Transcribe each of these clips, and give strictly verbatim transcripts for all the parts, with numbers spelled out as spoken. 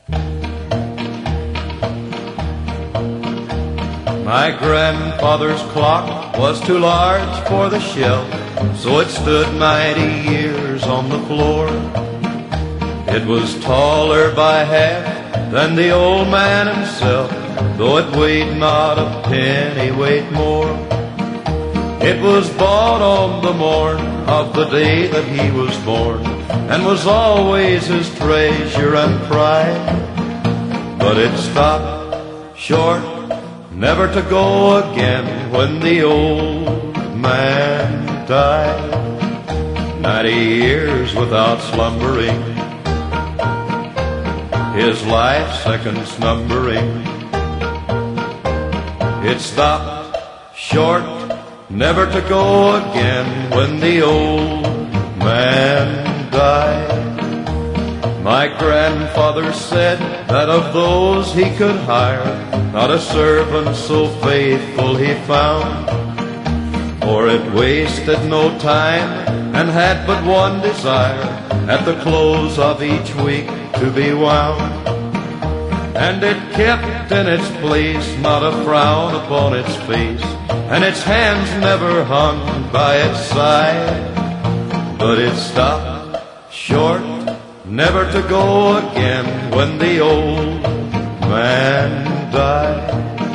My grandfather's clock was too large for the shelf, so it stood ninety years on the floor. It was taller by half than the old man himself, though it weighed not a pennyweight more. It was bought on the morn of the day that he was born, and was always his treasure and pride. But it stopped short, never to go again, when the old man died. Ninety years without slumbering, his life seconds numbering. It stopped short, never to go again, when the old man died. My grandfather said that of those he could hire, not a servant so faithful he found, for it wasted no time and had but one desire, at the close of each week to be wound. And it kept in its place, not a frown upon its face, and its hands never hung by its side. But it stopped short, never to go again, when the old man died.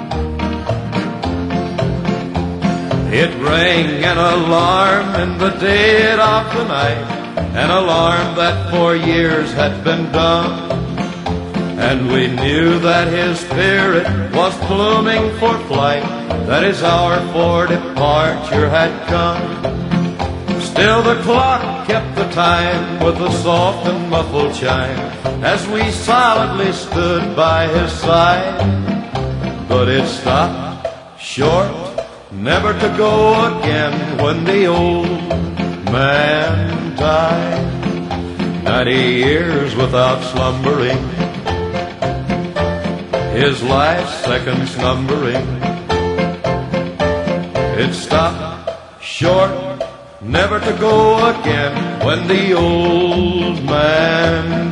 It rang an alarm in the dead of the night, an alarm that for years had been dumb, and we knew that his spirit was pluming for flight, that his hour for departure had come. Still the clock kept the time with a soft and muffled chime, as we silently stood by his side. But it stopped short, never to go again, when the old man died. Ninety years without slumbering, his life seconds numbering. It stopped short, never to go again, when the old man